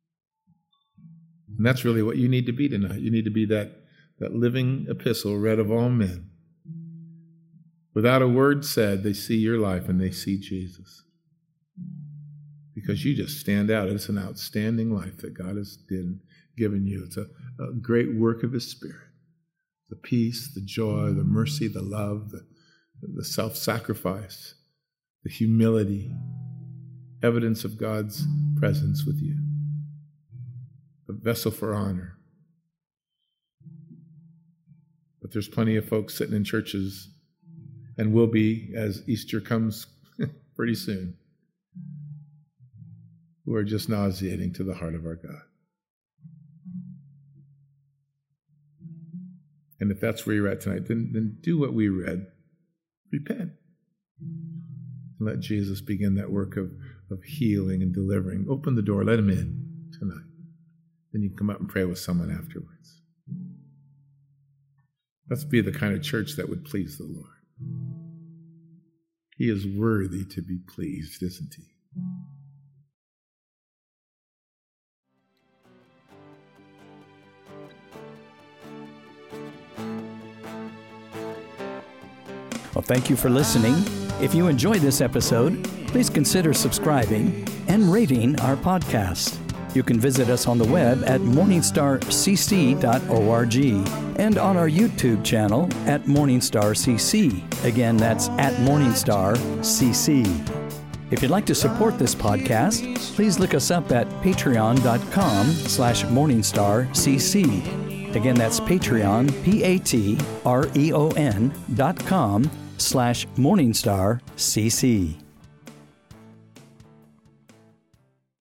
And that's really what you need to be tonight. You need to be that living epistle read of all men. Without a word said, they see your life and they see Jesus. Because you just stand out. It's an outstanding life that God has given you. It's a great work of his Spirit. The peace, the joy, the mercy, the love, the self-sacrifice, the humility, evidence of God's presence with you. A vessel for honor. But there's plenty of folks sitting in churches, and will be as Easter comes pretty soon, who are just nauseating to the heart of our God. And if that's where you're at tonight, then do what we read. Repent. And let Jesus begin that work of healing and delivering. Open the door. Let him in tonight. Then you can come up and pray with someone afterwards. Let's be the kind of church that would please the Lord. He is worthy to be pleased, isn't he? Well, thank you for listening. If you enjoyed this episode, please consider subscribing and rating our podcast. You can visit us on the web at morningstarcc.org and on our YouTube channel at MorningstarCC. Again, that's at MorningstarCC. If you'd like to support this podcast, please look us up at patreon.com/MorningstarCC. Again, that's Patreon, patreon.com/MorningstarCC.